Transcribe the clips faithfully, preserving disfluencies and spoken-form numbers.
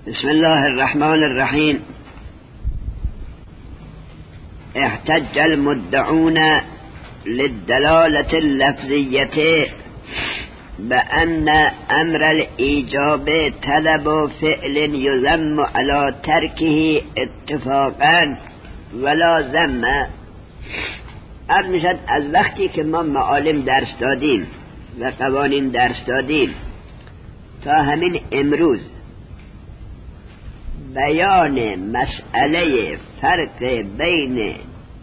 بسم الله الرحمن الرحيم. احتج المدعون للدلالة اللفظية بأن أمر الإيجاب طلب فعل يذم على تركه اتفاقا ولا ذم. عرض میشد از وقتی که ما معالم درس دادیم و قوانین درس دادیم تا همین امروز بیان مسئله فرق بین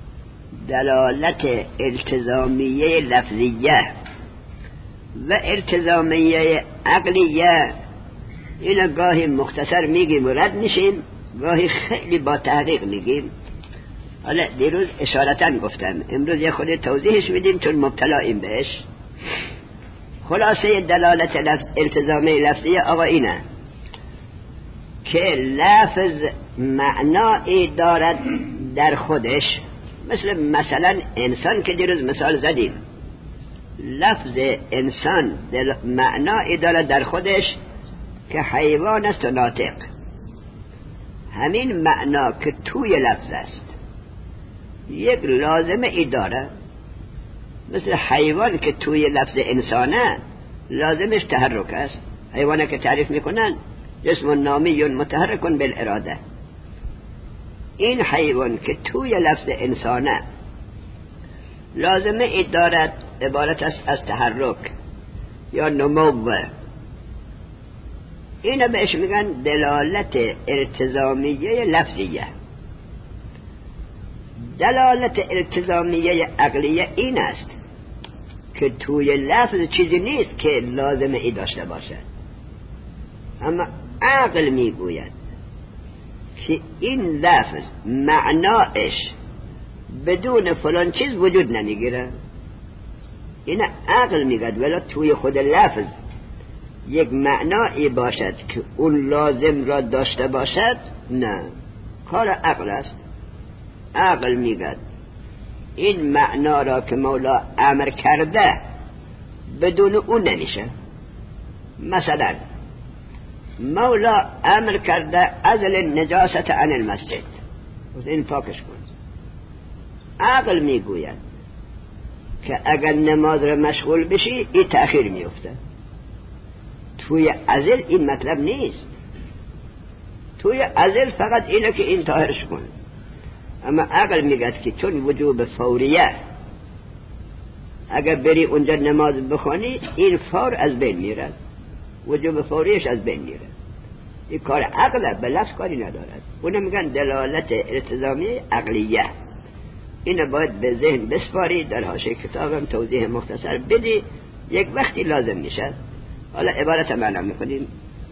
دلالت التزامیه لفظیه و التزامیه عقلیه اینو گاهی مختصر میگیم و رد میشیم، گاهی خیلی با تحقیق میگیم. حالا دیروز اشارتاً گفتم، امروز یه خود توضیحش میدیم چون مبتلاییم بهش. خلاصه دلالت لفظ التزامیه لفظیه آقا اینه که لفظ معنایی دارد در خودش، مثل مثلا انسان که دیروز مثال زدیم. لفظ انسان معنایی دارد در خودش که حیوان است و ناطق. همین معنا که توی لفظ است یک لازمه ای داره، مثل حیوان که توی لفظ انسانه لازمش تحرک است. حیوانه که تعریف میکنن جسم نامی متحرک بالاراده. این حیوان که توی لفظ انسانه لازمه ای دارد عبارت است از تحرک یا نمو. اینو بهش میگن دلالت التزامیه لفظیه. دلالت التزامیه عقلیه این است که توی لفظ چیزی نیست که لازمه ای داشته باشه، اما عقل میگوید که این لفظ معناش بدون فلان چیز وجود نمیگیره. این عقل میگد ولی توی خود لفظ یک معنایی باشد که اون لازم را داشته باشد، نه، کار عقل است. عقل میگد این معنا را که مولا امر کرده بدون اون نمیشه. مثلا مولا امر کرده ازل النجاست عن المسجد، این پاکش کن. عقل میگوید که اگر نماز را مشغول بشی این تأخیر میفته. توی ازل این مطلب نیست. توی ازل فقط اینه که این طاهرش کن. اما عقل میگد که چون وجوب فوریه، اگر بری اونجا نماز بخونی این فور از بین میره، وجوب فوریش از بین میره. این کار عقله، به لفظ کاری ندارد. اونو میگن دلالت التزامیه عقلیه. اینو باید به ذهن بسپاری، در حاشیه کتابم توضیح مختصر بدی، یک وقتی لازم میشه. حالا عبارت معنا میکنیم.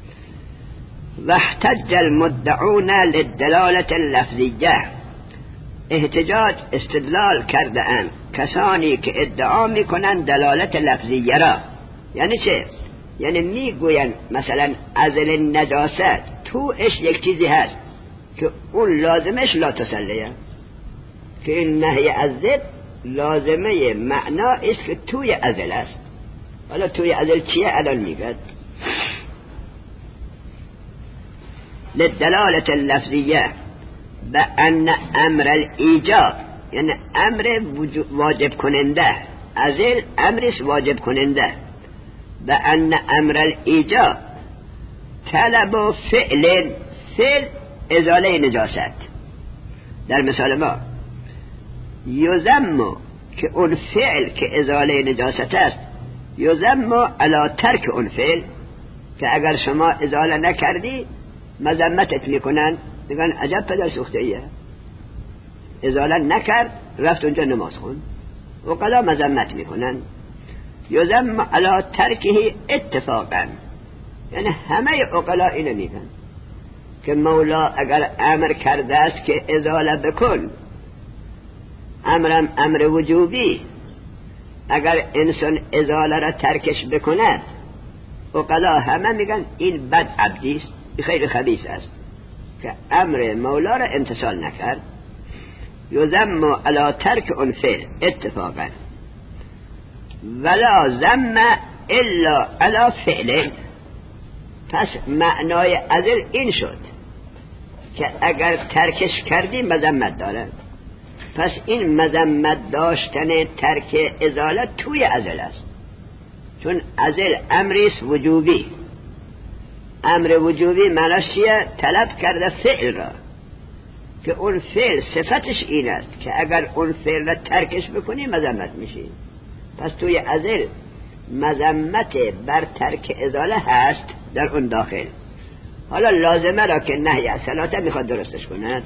واحتج المدعون للدلالة اللفظیه. احتجاج استدلال کرده اند کسانی که ادعا میکنن دلالت لفظیه را. یعنی چه؟ یعنی میگوین مثلا ازل نجاست توش یک چیزی هست که اون لازمش لا تسلیه، که این نهی از ضد لازمه معنا است که توی ازل است. حالا توی ازل چیه الان میگد؟ للدلالة اللفظیه بأن امر الایجاب، یعنی امر واجب کننده. ازل امرش واجب کننده. بأن امر الایجاب طلب فعل، فعل ازاله نجاست. در مثال ما یذم که اون فعل که ازاله نجاست است، یذم علی ترک اون فعل، که اگر شما ازاله نکردی مذمتت میکنن، میگن عجب پدر سوخته ایه، ازاله نکرد رفت اونجا نماز خون. وقلا مذمت میکنن. یذم علی ترکه اتفاقا، یعنی همه عقلا اینو میگن که مولا اگر امر کرده است که ازاله بکن، امرم امر وجوبی، اگر انسان ازاله را ترکش بکنه عقلا همه میگن این بد عبدی است، خیلی خبیث است که امر مولا را امتثال نکرد. یذم علی ترک اون فعل اتفاقا ولا ذم الا علی فعل. پس معنای ازل این شد که اگر ترکش کردی مذمت داره. پس این مذمت داشتن ترک ازاله توی ازل است، چون ازل امریست وجوبی. امر وجوبی معناش چیه؟ طلب کرده فعل را که اون فعل صفتش این است که اگر اون فعل را ترکش بکنی مذمت میشی. پس توی ازل مذمت بر ترک ازاله هست در اون داخل. حالا لازمه را که نهی از صلاته میخواد درستش کند.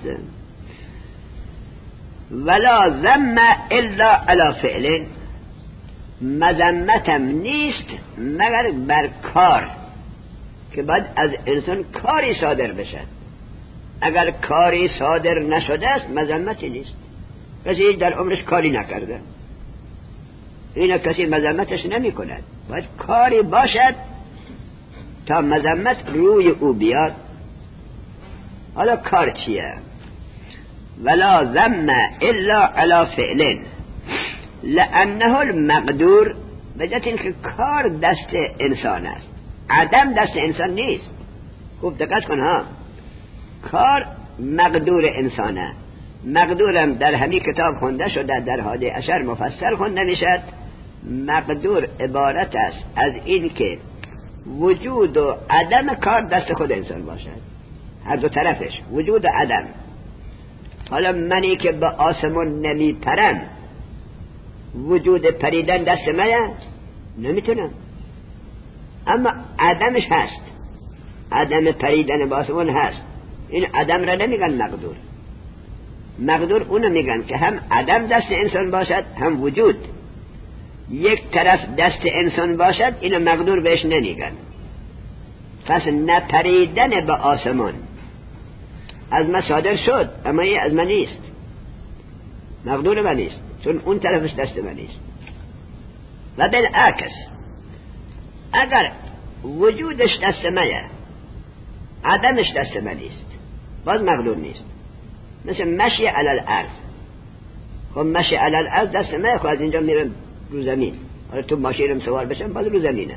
ولا ذم الا علی فعل، مذمتم نیست مگر بر کار که باید از انسان کاری صادر بشد. اگر کاری صادر نشده است مذمتی نیست. کسی در عمرش کاری نکرده، اینا کسی مذمتش نمی کند. باید کاری باشد تا مذمت روی او بیاد. حالا کار چیه؟ ولا ذم الا علی فعل لانه المقدور، بجت این که کار دست انسان است، عدم دست انسان نیست. خوب دقت کن ها، کار مقدور انسانه. مقدورم در همین کتاب خونده شده، در هادی عشر مفصل خونده میشد. مقدور عبارت است از این که وجود و عدم کار دست خود انسان باشد، هر دو طرفش، وجود و عدم. حالا منی که به آسمون نمی پرم، وجود پریدن دست منه؟ نمیتونم، اما عدمش هست. عدم پریدن به آسمون هست. این عدم را نمیگن مقدور. مقدور اونو میگن که هم عدم دست انسان باشد هم وجود یک طرف دست انسان باشد، اینو مقدور بهش نمیگن. پس نپریدن به آسمان از ما صادر شد، اما این از من نیست، مقدور من نیست، چون اون طرفش دست من نیست. و بالعکس اگر وجودش دست منه عدمش دست من نیست، باز مقدور نیست. مثل مشی علی الارض. خب مشی علی الارض دست منه، خب از اینجا میرم رو زمین. حالا تو ماشینم سوار بشم باز رو زمینه،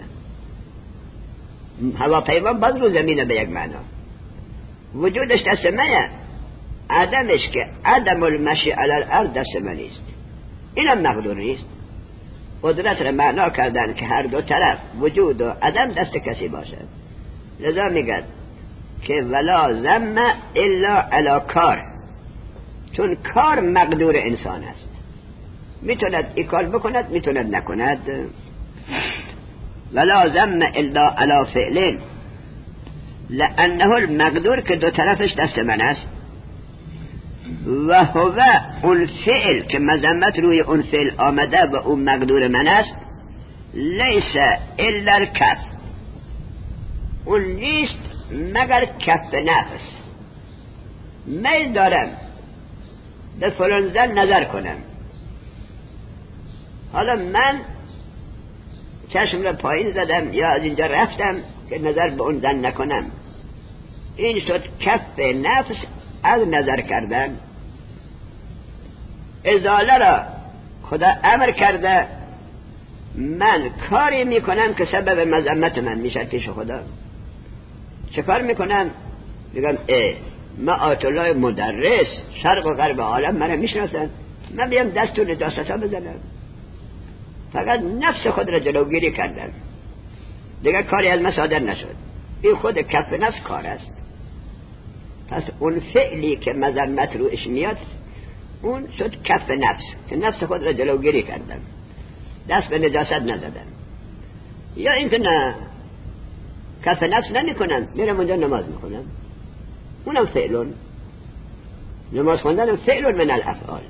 هواپیما باز رو زمینه به یک معنا. وجودش دست منه، عدمش که عدم المشی علی الارض دست من نیست، اینم مقدور نیست. قدرت را معنا کردن که هر دو طرف وجود و عدم دست کسی باشد. لذا میگن که ولا ذم الا علی کار، چون کار مقدور انسان است، میتوند این کار بکند میتوند نکند. ولا ذم الا علی فعل لانه المقدور، که دو طرفش دست من است. و هو اون فعل که مذمت روی اون فعل آمده و اون مقدور من است. لیس الا الکف، اون نیست مگر کف نفس. میل دارم به فلان زن نظر کنم، حالا من چشم را پایین زدم یا از اینجا رفتم که نظر به اون زن نکنم، این شد کف نفس از نظر کردن. ازاله را خدا امر کرده، من کاری میکنم که سبب مذمت من میشه پیش خدا. چه کار میکنم؟ میگم اه ما آیت الله مدرس شرق و غرب عالم منو میشناسن، من بیام دست تو نجاستا بزنم؟ فقط نفس خود را جلوگیری کردم، دیگه کاری از من صادر نشد. این خود کف نفس کار است. پس اون فعلی که مذمت روش میاد اون شد کف نفس، که نفس خود را جلوگیری کردم، دست به نجاست نزدم. یا اینکه نه کف نفس نمی کنم، میرم اونجا نماز میکنم، اونم فعلون. نماز خوندنم فعلون من الافعال.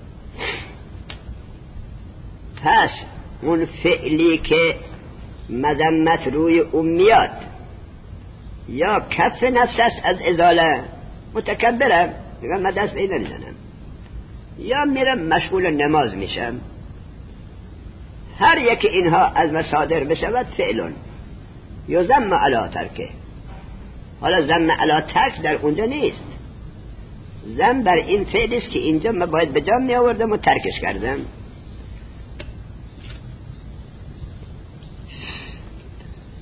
پس اون فعلی که مذمت روی اون میاد یا کف نفس است از ازاله، متکبرم میگم من دست به این نمیزنم، یا میرم مشغول نماز میشم. هر یک اینها از ما صادر بشود فعلون یذم علی ترکه. حالا ذم علی ترک در اونجا نیست، ذم بر این فعلی است که اینجا من باید به جا می آوردم و ترکش کردم.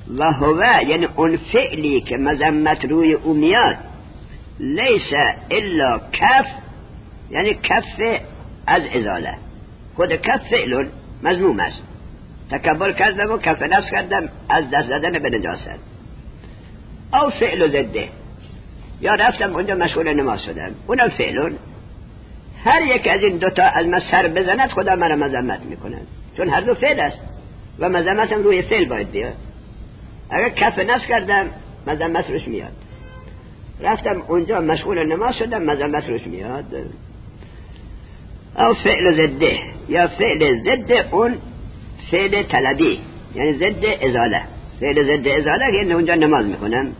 و هو یعنی اون فعلی که مذمت روی او میاد لیس الا کف، یعنی کف از ازاله. خود کف فعل مذموم است. تکبر کردم و کف نفس کردم از دست زدن به نجاست. او فعل ضده، یا رفتم اونجا مشغول نماز شدم، اونم فعل. هر یک از این دوتا از من سر بزند خدا مرا مذمت میکند، چون هر دو فعل است و مذمتم روی فعل باید بیاد. اگر کف نفس کردم مذمت روش میاد، رفتم اونجا مشغول نماز شدم مذمت روش میاد. او فعل ضده، یا فعل ضد اون فعل طلبی، یعنی ضد ازاله. فعل ضد ازاله یعنی اونجا نماز میکنم.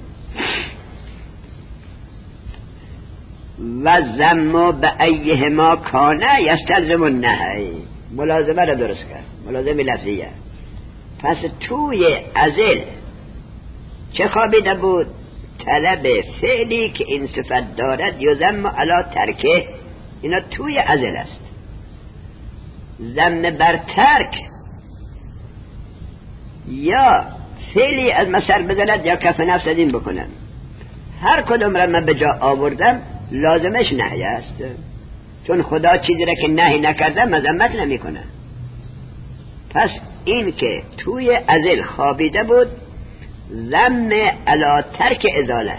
و زم به ایهما کانه یستلزم النهی، ملازمه را درست کرد، ملازمه لفظیه. پس توی ازل چه خوابیده بود؟ طلب فعلی که این صفت دارد یزم علی ترکه، اینا توی ازل است. زم بر ترک یا فعلی از مسر بزند یا کف نفس از این بکنم، هر کدوم را من به جا آوردم لازمش نهی است، چون خدا چیزی را که نهی نکرده مذمت نمی کنه. پس این که توی ازل خوابیده بود زم علی ترک ازاله،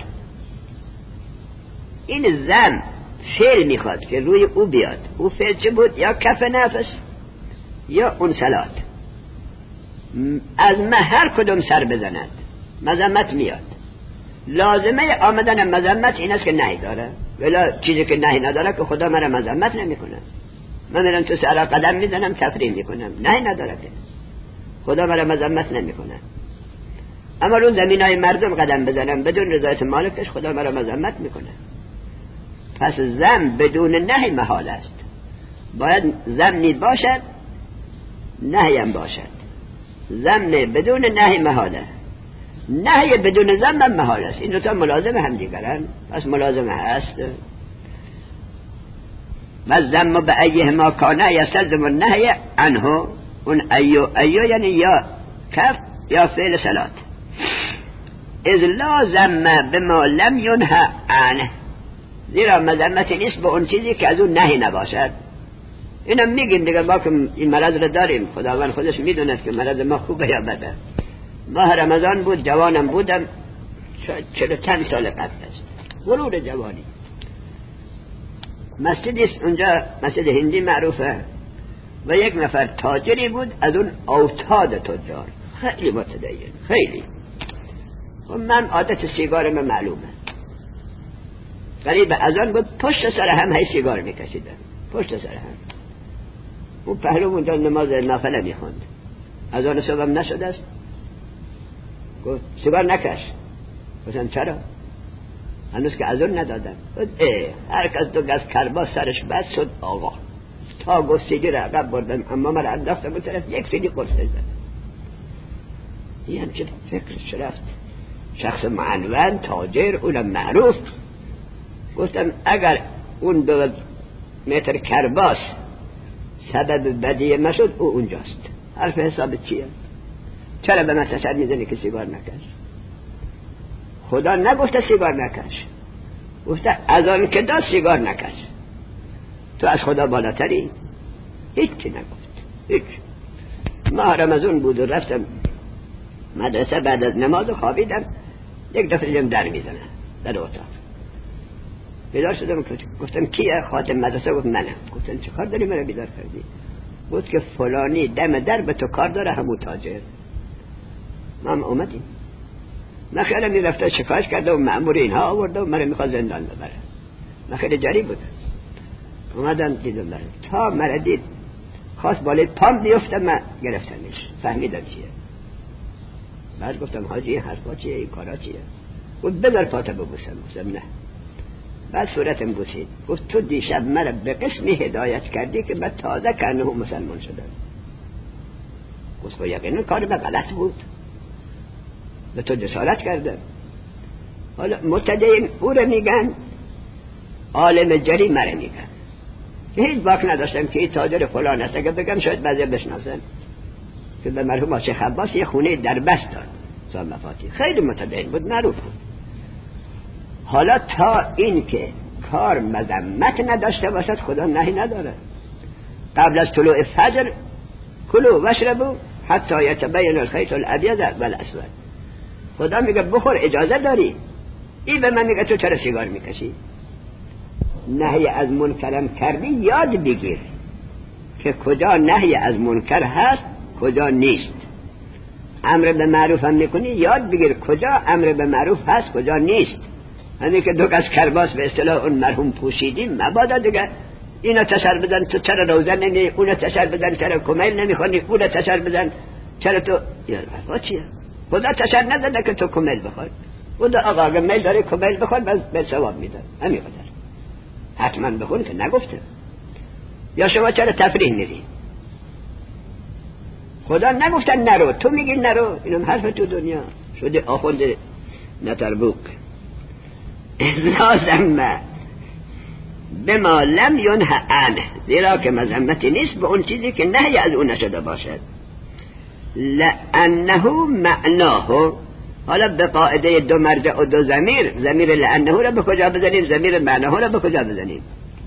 این زم فعل میخواد که روی او بیاد. او فعل چه بود؟ یا کف نفس یا اون صلات. از من هر کدوم سر بزند مذمت میاد. لازمه آمدن مذمت این است که نهی داره، ولی چیزی که نهی نداره که خدا مرا مذمت نمیکنه. من میرم تو سر قدم میزنم تفریم میکنم، نهی نداره که خدا مرا مذمت نمیکنه. اما اون زمینای مردم قدم بزنم بدون رضایت مالکش خدا مرا مذمت میکنه. پس زم بدون نهی محال است. باید زمی باشد نهی هم باشد. زم بدون نهی محاله، نهی بدون زم هم محال است. این دوتا ملازم هم دیگرن، پس ملازمه هست. و زم به ایهما کانه یستلزم النهی عنه، اون ایو ایو یعنی یا کف یا فعل صلات. اذ لا زم بما لم ینهى عنه، زیرا مذمت نیست به اون چیزی که از اون نهی نباشد. اینم میگیم دیگه، ما که این مرض رو داریم، خداوند خودش میدونه که مرض ما خوبه یا بده. ماه رمضان بود، جوانم بودم، چلو چند سال قبل است، غرور جوانی. مسجدی است اونجا، مسجد هندی معروفه، و یک نفر تاجری بود از اون اوتاد تجار، خیلی متدین، خیلی. و من عادت سیگار من معلومه، قریب از آن بود پشت سر هم هی سیگار میکشیدن، پشت سر هم. اون پهلو اونجا نماز نافله میخوند، از آن صبحم نشده است. گفت سیگار نکش. گفتم چرا؟ هنوز که از اون ندادم. گفت ای هر کس دو گز کرباس سرش بس شد آقا، تا گفت سیدی را عقب بردم، اما من انداختم اون طرف یک سیدی قرص زدم. این همچه فکرش رفت. شخص معنون تاجر اونم معروف. گفتم اگر اون دو متر کرباس سبب بدی ما شد او اونجاست، حرف حساب چیه؟ چرا به من تشر میزنی که سیگار نکش؟ خدا نگفته سیگار نکش، گفته از آن که داد سیگار نکش. تو از خدا بالاتری؟ هیچی نگفت، هیچ. ماه رمضان بود و رفتم مدرسه، بعد از نماز خوابیدم، یک دفعه دیدم در میزنه در اتاق. بیدار شدم، گفتم کیه؟ خادم مدرسه. گفت منم. گفتم چه کار داری مرا بیدار کردی؟ بود که فلانی دم در به تو کار داره، همون تاجر. ما هم اومدیم. من خیلی میرفته شکایت کرده و مأمور اینها آورده و مرا میخواد زندان ببره. من خیلی جری بودم. اومدم دیدم بره، تا مرا دید خواست بالای پام بیفته، من گرفتمش، فهمیدم چیه. بعد گفتم حاجی این حرفا چیه، این کارا چیه؟ گفت بذار پاتو ببوسم. گفتم نه. بعد صورتم بوسید. گفت تو دیشب مرا به قسمی هدایت کردی که من تازه کنه مسلمان شدم. گفت یقینا کار من غلط بود، به تو جسارت کردم. حالا متدین او رو میگن، عالم جری مرا میگن. هیچ باک نداشتم که این تاجر فلان است. اگه بگم شاید بعضی بشناسن که به مرحوم آچه خباس یه خونه در بست داد، مفاتی خیلی متدین بود، معروف بود. حالا تا این که کار مذمت نداشته باشد خدا نهی نداره. قبل از طلوع فجر کلوا واشربوا حتی یتبین الخیط الابیض والاسود. خدا میگه بخور، اجازه داری. این به من میگه تو چرا سیگار میکشی؟ نهی از منکرم کردی، یاد بگیر که کجا نهی از منکر هست کجا نیست. امر به معروف هم میکنی، یاد بگیر کجا امر به معروف هست کجا نیست. همین که دو از کرباس به اصطلاح اون مرحوم پوشیدیم، مبادا دیگه اینا تشر بزن تو چرا روزه نمی، اونا تشر بزن چرا کمیل نمیخونی، اونا تشر بزن چرا تو یا با چیه؟ خدا تشر نزده که تو کمیل بخور. خدا آقا اگه میل داره کمیل بخور بس به ثواب میده، همین قدر. حتما بخون که نگفته. یا شما چرا تفریح میری؟ خدا نگفتن نرو، تو میگی نرو. اینم حرف تو دنیا شده آخوند نتربوک. لازم به ما لم ینه عنه، زیرا که مذمتی نیست به اون چیزی که نهی از اون نشده باشد. لانه معناه. حالا به قاعده دو مرجع و دو ضمیر، ضمیر لانه را به کجا بزنیم، ضمیر معناه را به کجا بزنیم؟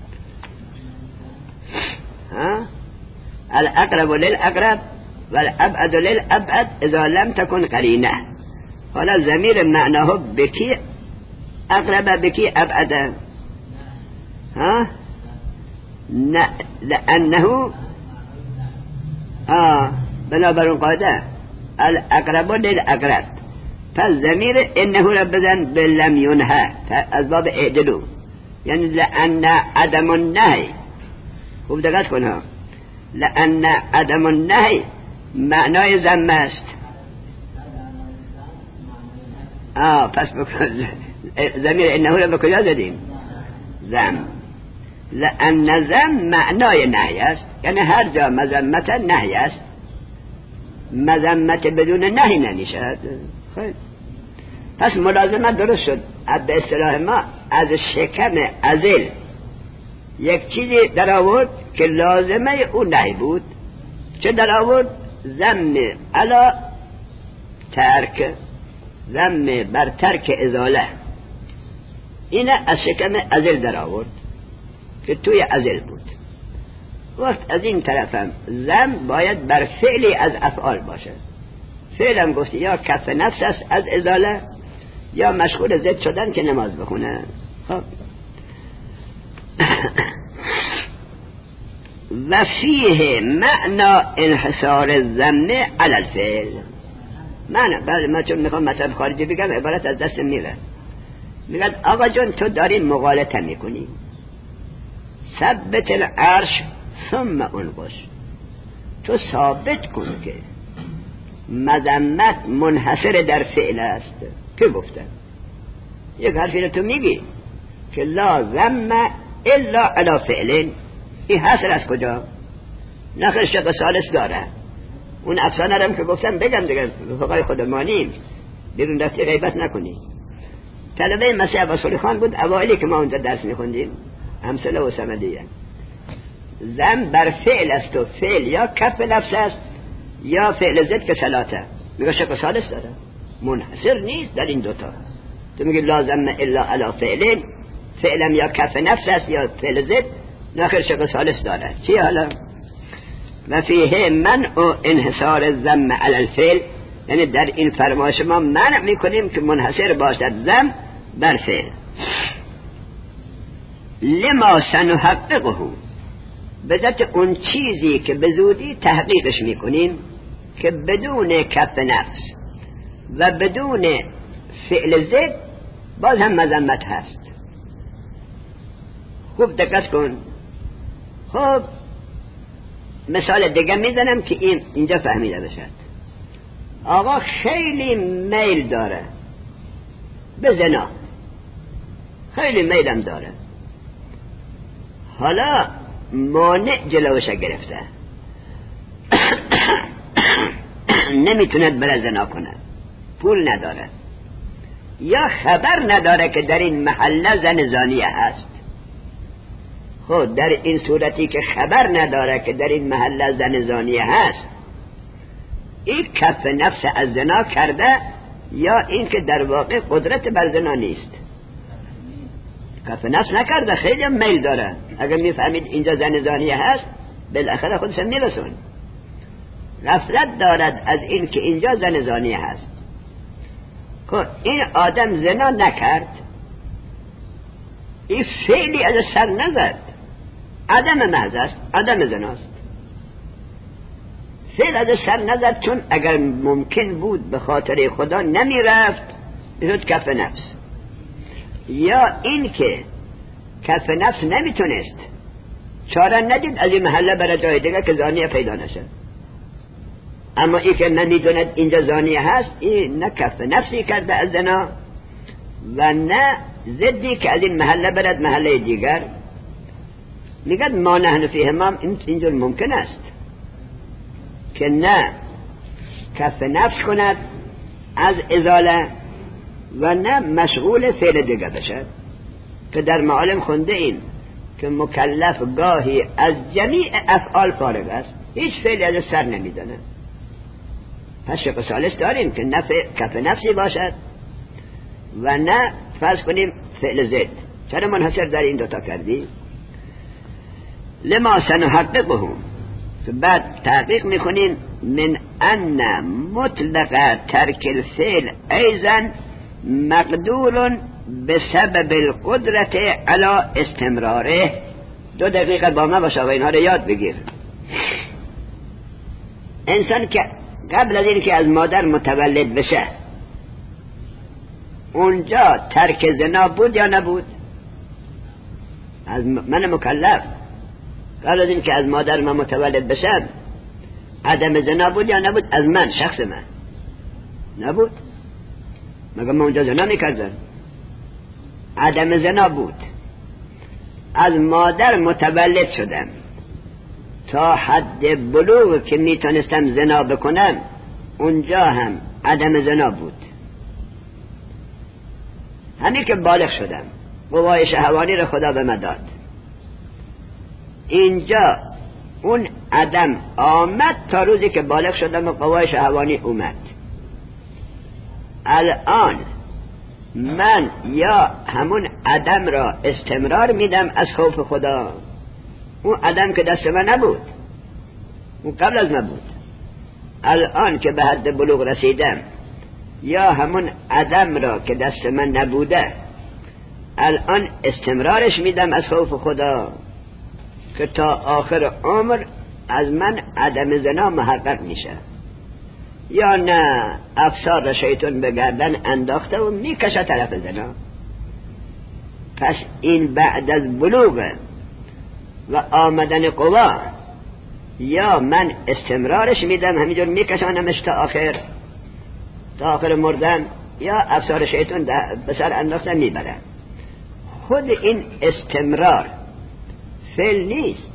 ها الاقرب للاقرب والابعد للابعد اذا لم تكن قرینه. حالا ضمیر معناه بکی اقرب بکی ابعد. ها نه لانه آه بنابر اون قاعده الاقرب للاقرب، پس ضمیر انه را بزن به لم ینه از باب اعدلو، یعنی لان عدم النهی. خوب دقت کن ها، لان عدم النهی معنای ذم است. آه پس بکن ضمیر انه را به کجا زدیم؟ ذم. لان ذم معنای نهی است، یعنی هر جا مذمت نهی است، مذمت بدون نهی نمیشد. خیلی پس ملازمت درست شد. به اصطلاح ما از شکم ازل یک چیزی در آورد که لازمه اون نهی بود. چه در آورد؟ ذم علا ترک، ذم بر ترک ازاله. اینه از شکم ازل در آورد که توی ازل بود. وقت از این طرفم ذم باید بر فعلی از افعال باشه. فعلم گفتی یا کف نفس است از ازاله، یا مشغول ضد شدن که نماز بخونه. خب و فیه معنا انحصار الذم علی الفعل. معنی بعد ما چون میخوام مطلب خارجی بگم عبارت از دست میره. میگن آقا جان تو داری مغالطه میکنی، ثبت العرش ثم انقش. تو ثابت کن که مذمت منحصر در فعل است. که گفتن یک حرفی رو تو میگی که لا ذم الا علی فعل، این حاصل از کجا؟ نخیر شق ثالث داره. اون افسانه رو که گفتم بگم دیگه، فقای خودمانیم بیرون رفتی غیبت نکنی. طلبه مسیح عباسولی خان بود اوائلی که ما اونجا درس میخوندیم، امثله و سمدیه. ذم بر فعل است و فعل یا کف لفظ است یا فعل ضد که صلاته. میگه شق ثالث داره، منحصر نیست در این دوتا. تو میگی لازم الا علی فعل، فعلم یا کف نفس است یا فعل ضد، ناخر شق ثالث داره. چی حالا؟ و فیه منع انحصار الذم علی الفعل، یعنی در این فرمایش ما منع میکنیم که منحصر باشد ذم بر فعل. لما سنحققه، به ذات اون چیزی که به زودی تحقیقش میکنیم که بدون کف نفس و بدون فعل ضد باز هم مذمت هست. خوب دقت کن. خب مثال دیگه میزنم که این اینجا فهمیده بشد. آقا خیلی میل داره به زنا، خیلی میلم داره، حالا مانع جلوش گرفته، نمیتوند بره زنا کنه، پول نداره یا خبر نداره که در این محله زن زانیه هست. خب در این صورتی که خبر نداره که در این محله زن زانیه هست، این کف نفس از زنا کرده یا این که در واقع قدرت بر زنا نیست، کف نفس نکرده، خیلی هم میل داره. اگر میفهمید اینجا زن زانیه هست بالاخره خودش میرسون. غفلت دارد از این که اینجا زن زانیه هست. که این آدم زنا نکرد، این فعلی از سر نزد، عدم محض است، عدم زناست. فعل از سر نزد، چون اگر ممکن بود به خاطر خدا نمی رفت میشد کف نفس. یا این که کف نفس نمیتونست، چاره ندید از این محله برای جای دیگه که زانیه پیدا نشه. اما این که نمیدوند اینجا زانیه هست، این نه کف نفسی کرده از زنا و نه ضدی که از این محله برد محله دیگر. میگد ما نحن فیه ما، اینجور ممکن است که نه کف نفس کند از ازاله و نه مشغول فعل دیگه بشد، که در معالم خونده این که مکلف گاهی از جمیع افعال فارغ است، هیچ فعلی از سر نمیزنه. پس شق ثالث داریم که نه کف نفسی باشد و نه فرض کنیم فعل زد. چرا منحصر در این دوتا کردی؟ لما سنحققه، بعد تحقیق میکنیم من ان مطلق ترک الفعل ایضا مقدور بسبب القدرت علی استمراره. دو دقیقه با ما باشه و اینها رو یاد بگیر. انسان که قبل از این که از مادر متولد بشه اونجا ترک زنا بود یا نبود؟ از من مکلف قبل از این که از مادر من متولد بشم عدم زنا بود یا نبود؟ از من، شخص من نبود. مگه من اونجا زنا میکردم؟ عدم زنا بود. از مادر متولد شدم تا حد بلوغ که میتونستم زنا بکنم اونجا هم عدم زنا بود. همین که بالغ شدم قوای شهوانی رو خدا به من داد، اینجا اون عدم آمد تا روزی که بالغ شدم و قوای شهوانی اومد. الان من یا همون عدم را استمرار میدم از خوف خدا، اون عدم که دست من نبود، اون قبل از من بود. الان که به حد بلوغ رسیدم یا همون عدم را که دست من نبوده الان استمرارش میدم از خوف خدا که تا آخر عمر از من عدم زنا محقق میشه. یا نه افسار را شیطان به گردن انداخته و میکشه طرف زنا. پس این بعد از بلوغ و آمدن قوا، یا من استمرارش میدم همینجور میکشانمش تا آخر تا آخر مردن، یا افسار شیطان به سر انداخته میبرن. خود این استمرار فعل نیست.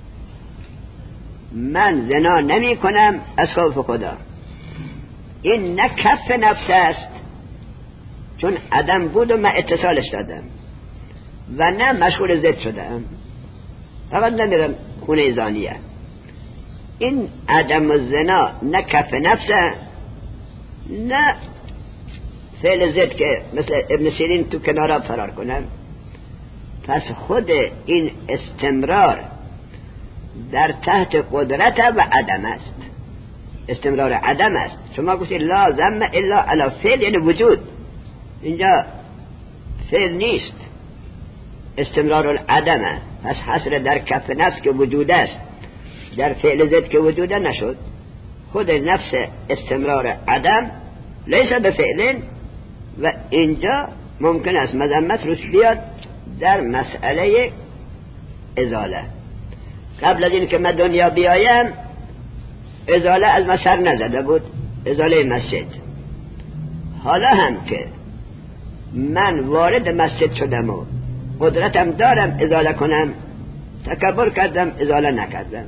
من زنا نمی کنم از خوف خدا، این نه کف نفس است چون عدم بود و من اتصالش دادم، و نه مشغول زد شدم فقط نمیرم خونه زانیه. این عدم و زنا نه کف نفسه نه فعل زد که مثل ابن سیرین تو کنارا فرار کنم. پس خود این استمرار در تحت قدرت و عدم است، استمرار عدم است. شما گفتید لا ذم الا علی فعل، یعنی وجود. اینجا فعل نیست، استمرار العدم. پس حصر در کف نفس که وجود است در فعل زد که وجود نشد. خود نفس استمرار عدم لیس به فعل، و اینجا ممکن است مذمت روش بیاد در مسئله ازاله. قبل از این که من دنیا بیایم ازاله از من سر نزده بود، ازاله مسجد. حالا هم که من وارد مسجد شدم و قدرتم دارم ازاله کنم، تکبر کردم ازاله نکردم.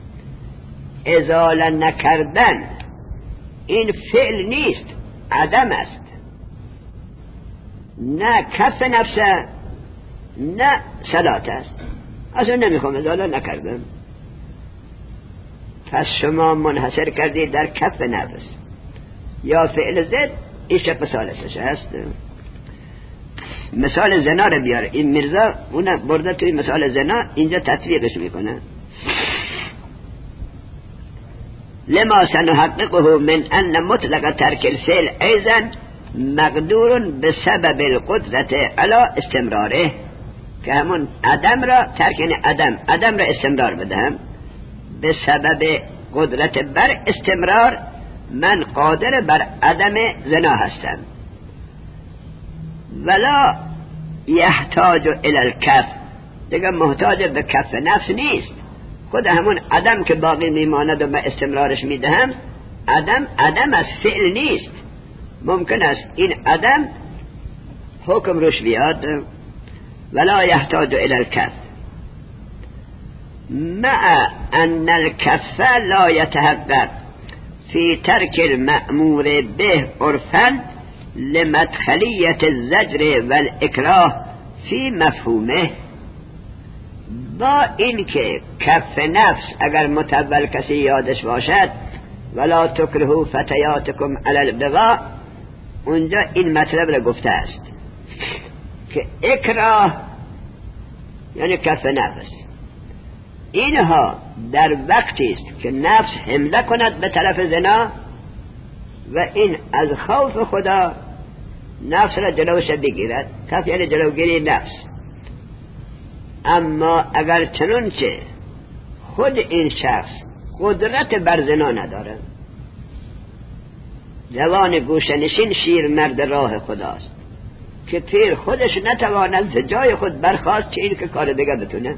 ازاله نکردن این فعل نیست، عدم است. نه کف نفسه نه صلات است. اصلا نمیخوام ازاله نکردم. پس شما منحصر کردید در کف نفس، یا فعل زد این شق ثالثش هست. مثال زنا رو بیاره این میرزا، اون برده توی مثال زنا اینجا تطبیقش میکنه. لما سنحققه من ان مطلق ترک الفعل ایضا مقدور بسبب القدرت علی استمراره، که همون عدم را ترک، یعنی عدم عدم را استمرار بدهم، به سبب قدرت بر استمرار من قادر بر عدم زنا هستم. ولا یحتاج الی الکف، دیگه محتاج به کف نفس نیست. خود همون عدم که باقی میماند و من استمرارش میدهم، عدم عدم از فعل نیست. ممکن است این عدم حکم روش بیاد. ولا یحتاج الی الکف مع ان الکف لا یتحقق فی ترک المأمور به عرفا لمدخلیت الزجر والاکراه فی مفهومه. با این که کف نفس اگر متول کسی یادش باشد، ولا تکرهوا فتیاتکم علی البغاء، اونجا این مطلب را گفته است که اکراه یعنی کف نفس، اینها در وقتی است که نفس حمله کند به طرف زنا و این از خوف خدا نفس را جلوش بگیرد. کف یعنی جلوگیری نفس. اما اگر چنانچه خود این شخص قدرت بر زنا نداره، جوان گوشنشین شیر مرد راه خداست که پیر خودش نتواند ز جای خود برخاست، چه این که کار دیگه بتونه.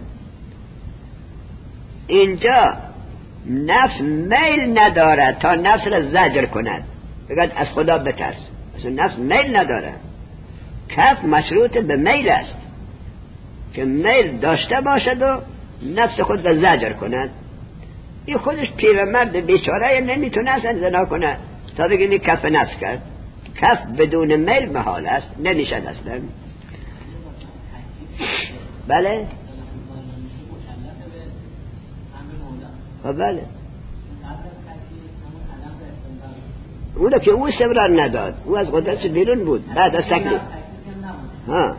اینجا نفس میل نداره تا نفس را زجر کند، بگد از خدا بترس. اصلا نفس میل نداره. کف مشروط به میل است که میل داشته باشد و نفس خود را زجر کند. این خودش پیرمرد بیچاره نمیتونه اصلا زنا کنه تا بگیم کف نفس کرد. کف بدون میل محال است، نمیشد اصلا. بله بله اونو که او استمرار نداد، او از قدرتش بیرون بود بعد از تکلیف. ها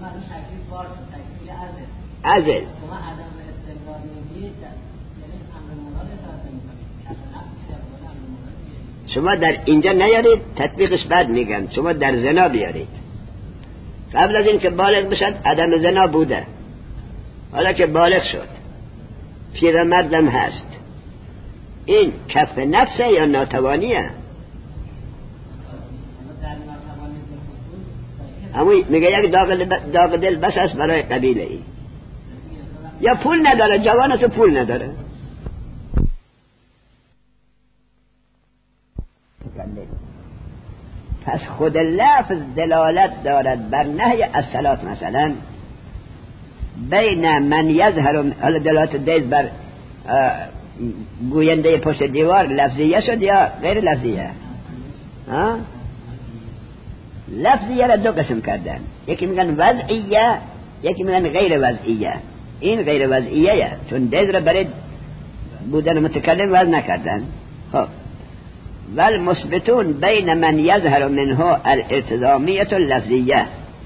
ازل شما در اینجا نیارید، تطبیقش بعد میگم. شما در زنا بیارید. قبل از این که بالغ بشد عدم زنا بوده، حالا که بالغ شد پیرمردم هست، این کف نفسه یا ناتوانیه؟ همون میگه یک داغ دل بس است برای قبیله ای، یا پول نداره، جوان است و پول نداره. پس خود لفظ دلالت دارد بر نهی از صلات. مثلا بین من یظهر، حالا دلالت دیز بر گوینده پشت دیوار لفظیه شد یا غیر لفظیه؟ ها؟ لفظیه را دو قسم کردن، یکی میگن وضعیه، یکی میگن غیر وضعیه. این غیر وضعیه چون دیز را برای بودن متکلم وضع نکردن. خب والمثبتون بین من یظهر منه الالتزامیه اللفظیه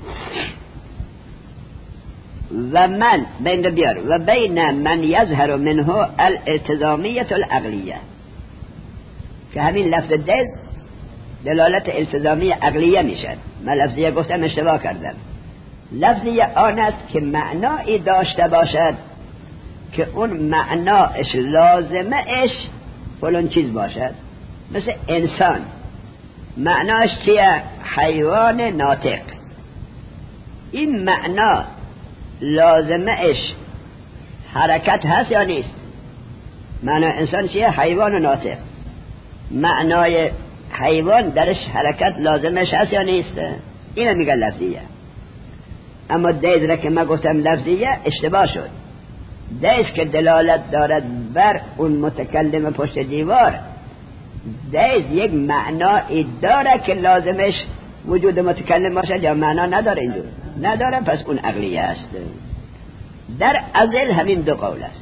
و من بین بیار و بین من یظهر منه الالتزامیه العقلیه، که همین لفظ دل دلالت التزامی عقلیه میشد. من لفظیه گفتم اشتباه کردم. لفظیه آن است که معنایی داشته باشد که اون معناش لازمش فلان چیز باشد. مثل انسان معناش چیه؟ حیوان ناطق. این معنا لازمش حرکت هست یا نیست؟ معنی انسان چیه؟ حیوان ناطق. معنای حیوان درش حرکت لازمش هست یا نیست؟ اینو میگه لفظیه. اما دیز را که من گفتم لفظیه اشتباه شد. دیز که دلالت دارد بر اون متکلم پشت دیوار، دیز یک معنایی داره که لازمش وجود متکلم باشد یا معنا نداره؟ اینجور نداره، پس اون عقلیه است. در ازل همین دو قول است.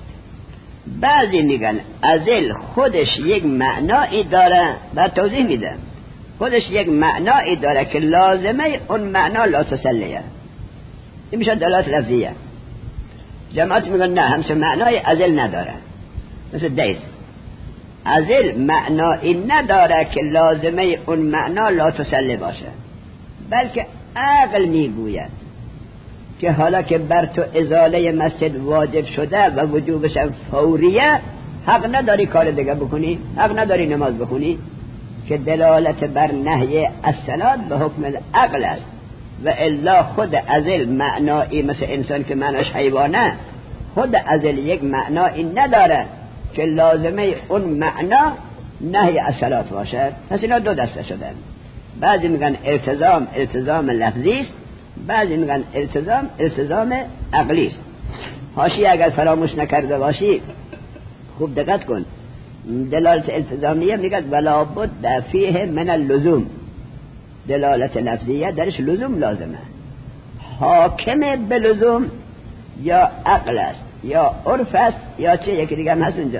بعضی میگن ازل خودش یک معنایی داره، بعد توضیح میدم. خودش یک معنایی داره که لازمه اون معنا لا تسلیه. این میشه دلالت لفظیه. جماعت میگن نه همچه معنای ازل نداره، مثل دیز ازل معنایی نداره که لازمه اون معنا لا تسلی باشه، بلکه عقل میگوید که حالا که بر تو ازاله مسجد واجب شده و وجوبش فوریه، حق نداری کار دیگه بکنی، حق نداری نماز بخونی، که دلالت بر نهی الصلاة به حکم عقل است. و الا خود ازل معنایی مثل انسان که معناش حیوانه، خود ازل یک معنایی نداره که لازمه اون معنا نهی الصلاة باشد. پس اینا دو دسته شدن. بعضی میگن التزام التزام لفظی است، بعضی میگن التزام التزام عقلی است. حاشیه اگر فراموش نکرده باشی خوب دقت کن، دلالت التزامیه میگه ولا بد فیه من اللزوم، دلالت لفظیه درش لزوم لازمه. حاکم به لزوم یا عقل است یا عرف است یا چه، یکی دیگه هم هست اونجا.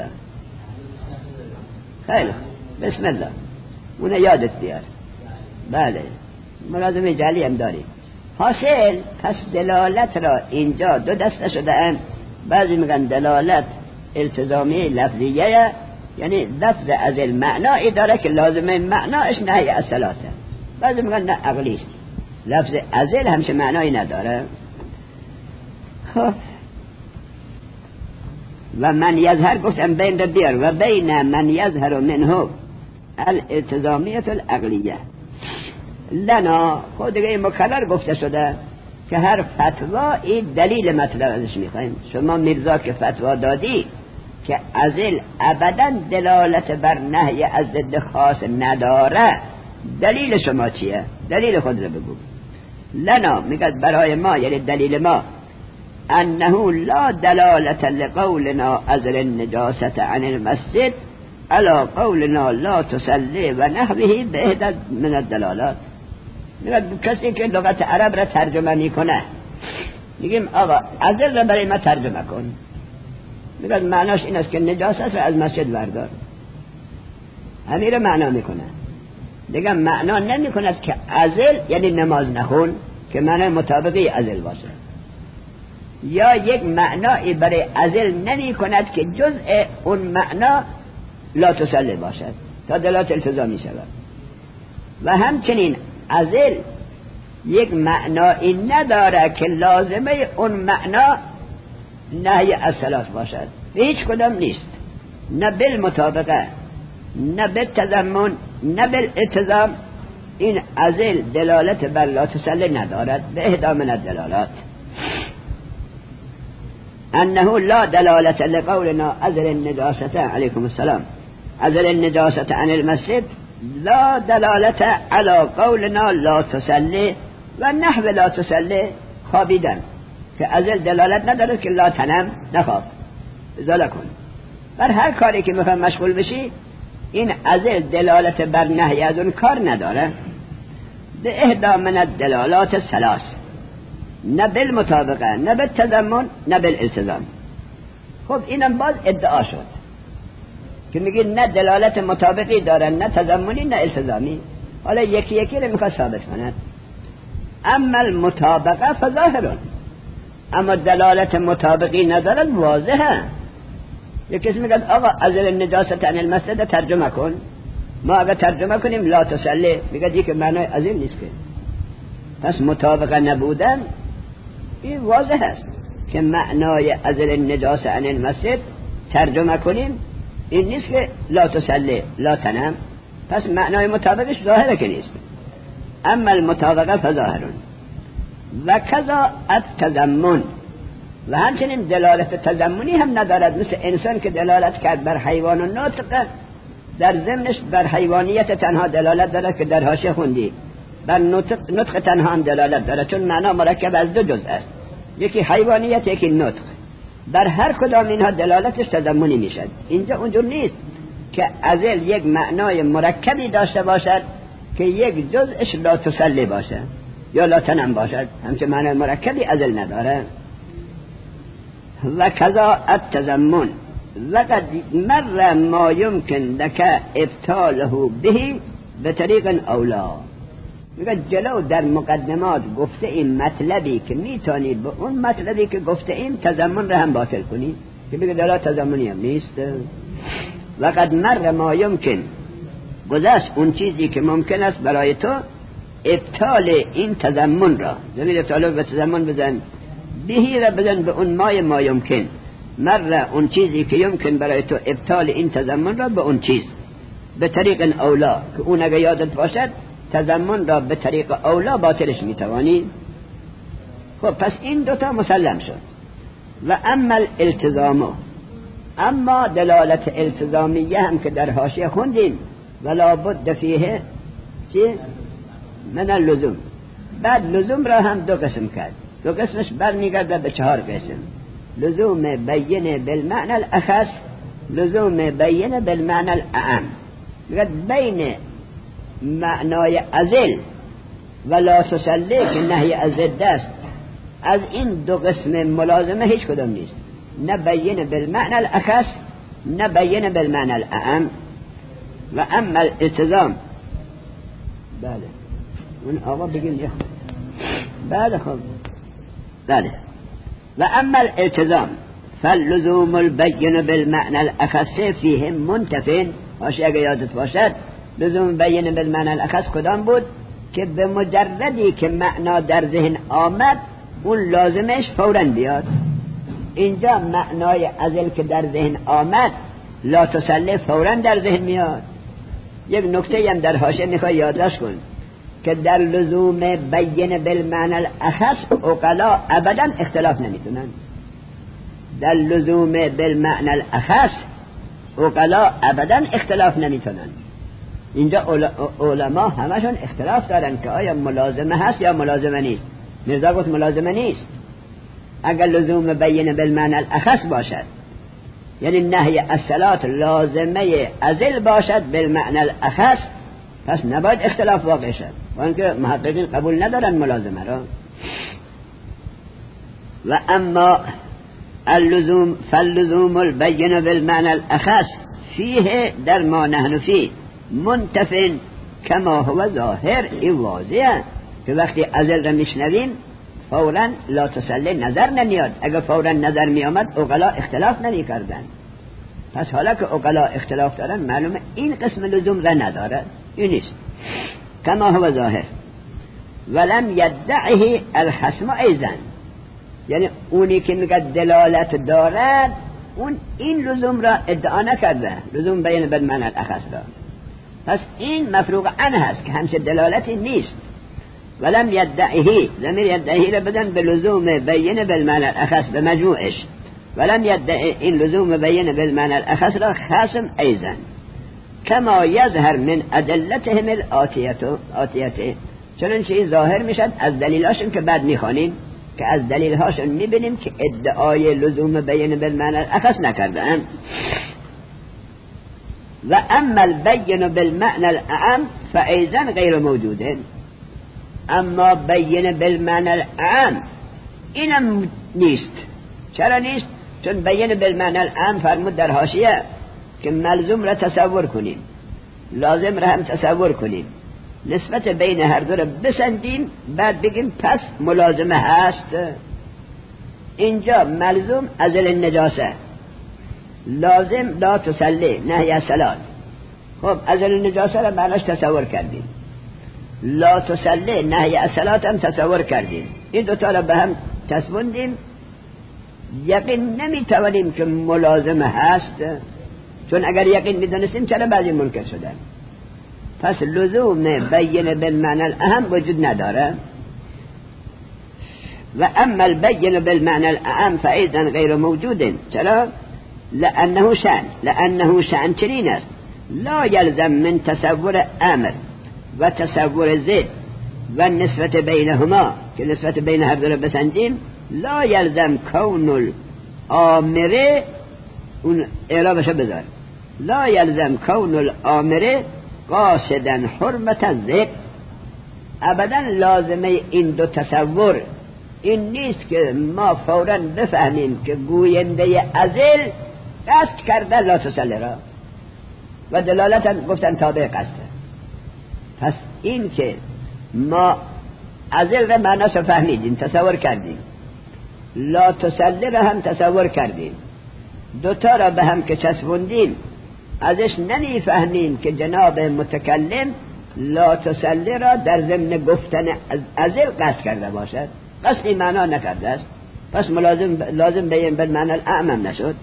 خیلی بسم الله اونه یادت بیار. بله ملازمه جعلی هم داریم. حاصل پس دلالت را اینجا دو دسته شده اند. بعضی میگن دلالت التزامی لفظیه، یعنی لفظ از المعنایی داره که لازمه معناش نهی الصلاة. بعضی میگن نه عقلی است، لفظ ازل همچه معنایی نداره. خب و من یظهر گفتم بین ده بیار و بین من یظهر منه الالتزامیت العقلیه لنا. خود دیگه مکرر گفته شده که هر فتوایی دلیل مطلب ازش میخوایم. شما میرزا که فتوا دادی که ازل ابدا دلالت بر نهی از ضد خاص نداره، دلیل شما چیه؟ دلیل خود رو بگو. لنا میگه برای ما، یعنی دلیل ما، انه لا دلالت لقولنا ازل النجاسة عن المسجد على قولنا لا تسلی و نحوه به احدى من الدلالات. میگه کسی که لغت عرب را ترجمه میکنه میگیم آقا ازل را برای ما ترجمه کن، میگه معناش این است که نجاست را از مسجد بردار، همین را معنا میکنه. دیگه معنا نمی کند که ازل یعنی نماز نخون که معنی مطابقی ازل باشه، یا یک معنایی برای ازل نمی کند که جزء اون معنا لا تسلی باشد تا دلالت التزامی شود. و همچنین ازل یک معنایی نداره که لازمه اون معنا نهی الصلاة باشد، هیچ کدام نیست، نه بالمطابقه نه بالتضمن نه بالالتزام. این ازل دلالت بر لا تسلی ندارد به احدى من الدلالات. انه لا دلالت لقولنا ازل النجاسة علیکم السلام ازل النجاسة عن المسجد لا دلالت على قولنا لا تسلی و نحو لا تسلی خوابیدن، که ازل دلالت نداره که لا تنم نخواب ازاله کن. بر هر کاری که میخوای مشغول بشی این ازل دلالت بر نهی از اون کار نداره. به احدى من الدلالات الثلاث، نه بالمطابقه نه بالتضمن نه بالالتزام. خب اینم باز ادعا شد که میگی نه دلالت مطابقی داره نه تضمنی نه التزامی. حالا یکی یکی رو میخواد ثابت کند. اما المطابقه فظاهرون، اما دلالت مطابقی نداره واضحه. یکی کسی میگه آقا ازل النجاسة عن المسجد ترجمه کن، ما اگر ترجمه کنیم لا تسلی، میگه دی که معنی ازل نیست که. پس مطابقه نبودن این واضح است که معنای ازل النجاسة عن المسجد ترجمه کنیم این نیست که لا تسلی لا تنم، پس معنای مطابقش ظاهره که نیست. اما المطابقه فظاهرون و کذا التضمن، و همچنین دلالت تضمنی هم ندارد، مثل انسان که دلالت کرد بر حیوان و نطق، در ضمنش بر حیوانیت تنها دلالت دارد که در حاشیه خوندی، بر نطق, نطق تنها هم دلالت دارد، چون معنا مرکب از دو جزء است، یکی حیوانیت یکی نطق. در هر کدام اینها دلالتش تضمنی میشد. اینجا اونجور نیست که ازل یک معنای مرکبی داشته باشد که یک جزءش لا تسلی باشه یا لا تنم باشد، همچه معنای مرکبی ازل نداره. و کذا التضمن وقد مر ما يمكن لك ابطاله به به طریق اولا. میگه جلو در مقدمات گفته این مطلبی که میتونی به اون مطلبی که گفته این تضمن را هم باطل کنی، که بگه دلا تضمنی هم نیست. وقد مر ما یمکن، گذشت اون چیزی که ممکن است برای تو ابطال این تضمن را، زمین ابطال به تضمن بزن، بهی را بزن به اون مای ما یمکن، مر اون چیزی که یمکن برای تو ابطال این تضمن را به اون چیز، به طریق اولا، که اون اگه یادت باشد تضمن را به طریق اولا باطلش میتوانی. خب پس این دوتا مسلم شد. و اما الالتزام، اما دلالت التزامیه هم که در حاشیه خوندیم، ولا بد فیه چی؟ من اللزوم. بعد لزوم را هم دو قسم کرد، دو قسمش برمیگرده به چهار قسم: لزوم بین بالمعنى الاخص، لزوم بین بالمعنى الاعم. میگه بین معنای ازل و لا تسلی که نهی از ضد است، از این دو قسم ملازمه هیچ کدام نیست، نه بین بالمعنى الاخص نه بین بالمعنى الاعم. و اما الالتزام، بله اون آقا بگیم یه خود، بله خب بله. و اما الالتزام فاللزوم البین بالمعنى الاخص فیه منتفن. هاشی اگه یادت باشد لزوم بین بالمعنى الاخص کدام بود؟ که به مجردی که معنا در ذهن آمد اون لازمش فوراً بیاد. اینجا معنای ازل که در ذهن آمد لا تسلی فوراً در ذهن میاد. یک نکته هم در حاشیه میخوای یادداشت کن که در لزوم بین بالمعنى الاخص عقلا ابدا اختلاف نمیتونن. در لزوم بالمعنى الاخص عقلا ابدا اختلاف نمیتونن. اینجا علما همشون اختلاف دارن که آیا ملازمه هست یا ملازمه نیست. مرزا گفت ملازمه نیست. اگر لزوم بین بالمعنى الاخص باشد، یعنی نهی الصلاة لازمه ازل باشد بالمعنى الاخص، پس نباید اختلاف واقع شد، وان که محققین قبول ندارن ملازمه را. و اما اللزوم فاللزوم البین بالمعنى الاخص فیه در ما نحن فيه منتفن کما هو ظاهر. این واضحه که وقتی ازل را میشنویم فوراً لا تسلی نظر نمیاد. اگر فوراً نظر میامد عقلا اختلاف نمی کردن. پس حالا که عقلا اختلاف دارن معلومه این قسم لزوم را نداره، این نیست. کما هو ظاهر ولم یدعه الخصم ایضا، یعنی اونی که میگه دلالت دارد اون این لزوم را ادعا نکرده، لزوم بین بالمعنى الاخص را. پس این مفروغ عنه هست که همچه دلالتی نیست. ولم یدعه، ضمیر یدعه را بدن به لزوم بین بالمعنى الاخص به مجموعش. ولم یدعه این لزوم بین بالمعنى الاخص را خاصم ایضا کما یظهر من ادلتهم الاتیته، چنانچه این ظاهر میشد از دلیلاشون که بعد میخوانیم، که از دلیلهاشون میبینیم که ادعای لزوم بین بالمعنى الاخص نکردن. و اما البین بالمعنى الاعم فایضا غیر موجوده. اما بین بالمعنى الاعم اینم نیست. چرا نیست؟ چون بین بالمعنى الاعم فرمود در حاشیه که ملزوم را تصور کنیم، لازم را هم تصور کنیم، نسبت بین هر دو را بسنجیم، بعد بگیم پس ملازمه هست. اینجا ملزوم ازل النجاسه، لازم لا تسلی نهی الصلاة. خب ازل النجاسه را معناش تصور کردیم، لا تسلی نهی الصلاة هم تصور کردیم. این دوتا را به هم چسبوندیم، یقین نمیتوانیم که ملازمه هست، چون اگر یقین میدونستیم چرا بعضی منکر شدن. پس لزوم بین بالمعنى الاهم وجود نداره. و اما البین بالمعنى الاهم فایضا غیر موجود. چرا؟ لانه شأن، لانه شأن چنین است لا یلزم من تصور امر و تصور زد و نسبت بینهما، که نسبت بین هر دو بسنجیم، لا یلزم کون الامره، اون اعرابشو بذار، لا یلزم کون الامره قاصدا حرمت الذکر. ابدا لازمه این دو تصور این نیست که ما فوراً بفهمیم که گوینده ازل قصد کرده لا تسلی را، و دلالتا گفتن تابع قصده. پس این که ما ازل را معناش فهمیدیم، تصور کردیم، لا تسلی را هم تصور کردیم، دوتا را به هم که چسبوندیم ازش نمیفهمیم که جناب متکلم لا تسلی را در ضمن گفتن ازل قصد کرده باشد، قصدی معنا نکرده است. پس ملازم لازم بیم بل معنی الاعمم نشد.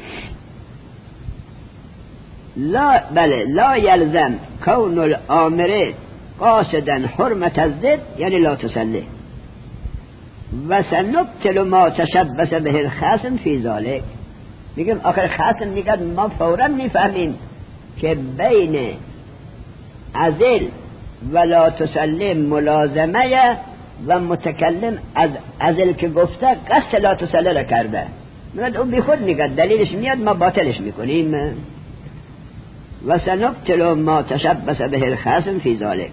لا بله لا یلزم کون الامر قاصدا حرمت الزد یعنی لا تسلی و سنبتل ما تشبس به الخصم فی ذالک. میگم آخر خصم میگه ما فورا میفهمیم که بین ازل و لا تسلی ملازمه و متکلم از ازل که گفته قصد لا تسلی را کرده. میگه اون بی خود میگه دلیلش میاد ما باطلش میکنیم. و سنبتل ما تشبس به الخصم فی ذالک.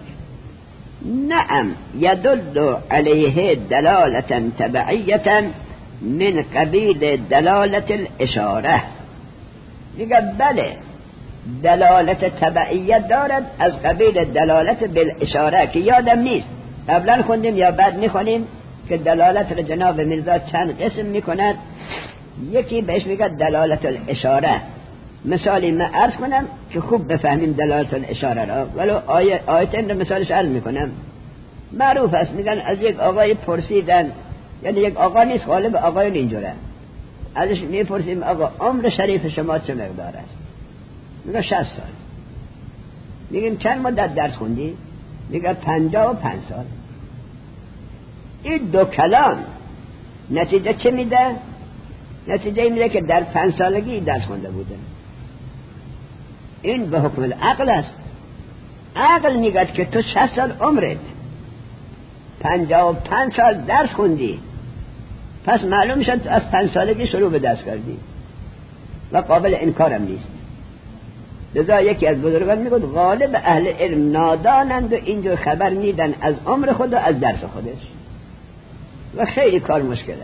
نعم يدل عليه دلالة تبعية من قبيل دلالة الاشاره. میگه بله دلالت تبعیت دارد از قبیل دلالت بالاشاره که یادم نیست قبلا خوندیم یا بعد میخونیم که دلالت را جناب میرزا چند قسم میکند. یکی بهش میگه دلالت الاشاره. مثالی من عرض کنم که خوب بفهمیم دلالت الاشاره را، ولو آیه آیتین را مثالش عرض میکنم. معروف است، میگن از یک آقای پرسیدن، یعنی یک آقا نیست، غالب آقایون اینجوره، ازش میپرسیم آقا عمر شریف شما چه مقدار است؟ میگه شصت سال. میگیم چند مدت درس خوندی؟ میگه پنجاه و پنج سال. این دو کلام نتیجه چه میده؟ نتیجه میده که در پنج سالگی درس خونده بوده. این به حکم العقل است. عقل میگه که تو شصت سال عمرت، پنجاه و پنج سال درس خوندی، پس معلوم شد تو از پنج سالگی شروع به درس کردی و قابل انکارم نیست. لذا یکی از بزرگان میگه غالب اهل علم نادانند و اینجور خبر میدن از عمر خود و از درس خودش و خیلی کار مشکله.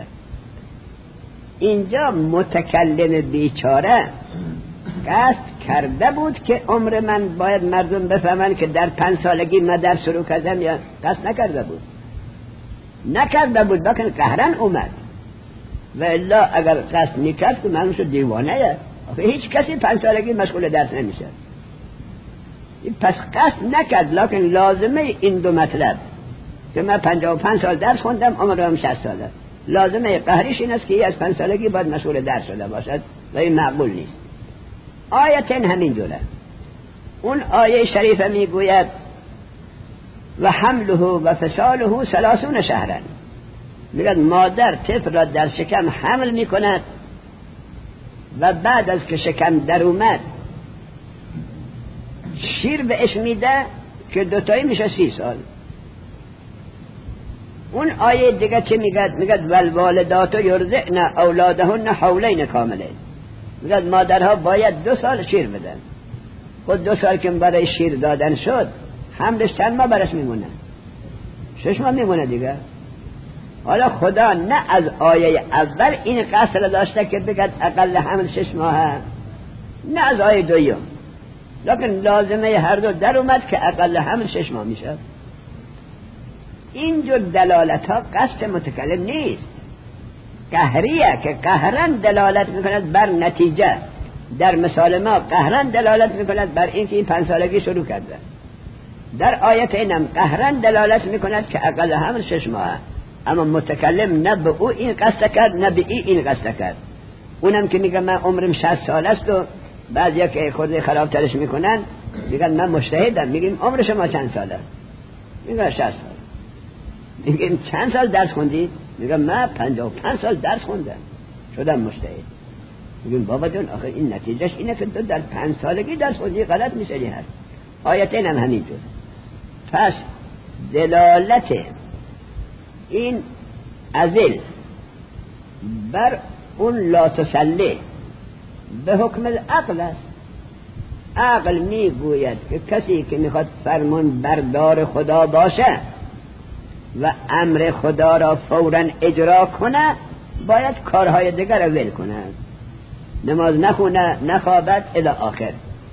اینجا متکلم بیچاره قصد کرده بود که عمر من باید مردم بفهمن که در پنج سالگی من درس شروع کردم، یا قصد نکرده بود؟ نکرده بود بکن قهرن اومد. و الا اگر قصد میکرد که معلوم شد دیوانه. هیچ کسی پنج سالگی مشغول درس نمیشه. پس قصد نکرد، لکن لازمه این دو مطلب که من پنجاه و پنج سال درس خوندم عمرم شصت ساله، لازمه قهریش این است که از پنج سالگی باید مشغول درس شده باشد و این معقول نیست. آیتین همین جوره. اون آیه شریفه میگوید و حمله و فصاله ثلاثون شهرن. میگه مادر طفل را در شکم حمل میکند و بعد از که شکم در اومد شیر بهش میده که دوتایی میشه سی سال. اون آیه دیگه چه میگه؟ میگه والوالدات یرضعن اولادهن حولین کاملین. میگه مادرها باید دو سال شیر بدن. خود دو سال که برای شیر دادن شد حملش چند ماه برش میمونه؟ شش ماه میمونه دیگه. حالا خدا نه از آیه اول این قصد را داشته که بگد اقل حمل شش ماه، نه از آیه دویم، لیکن لازمه هر دو در اومد که اقل حمل شش ماه میشه. اینجور دلالت ها قصد متکلم نیست، قهریه که قهرن دلالت میکند بر نتیجه. در مثال ما قهرن دلالت میکند بر اینکه این پنج سالگی شروع کرده. در آیت اینم قهرن دلالت میکند که اقل حمل شش ماه، اما متکلم نه به او این قصد کرد نه به این این قصد کرد. اونم که میگه من عمرم شصت سال است و بعضیا که خورده خرابترش میکنن میگن من مجتهدم. میگیم عمر شما چند ساله؟ میگه شصت سال. میگیم چند سال درس خوندی؟ میگه من پنجاه و پنج سال درس خوندم شدم مجتهد. میگیم بابا جون آخه این نتیجهش اینه که تو در پنج سالگی درس خوندی، غلط میشه. این هست آیتین هم همینجور. پس دلالت این ازل بر اون لا تسلی به حکم العقل است. عقل میگوید که کسی که میخواد فرمان بردار خدا باشه و امر خدا را فوراً اجرا کنه باید کارهای دیگر را ول کنه، نماز نخونه، نخوابد الی آخر.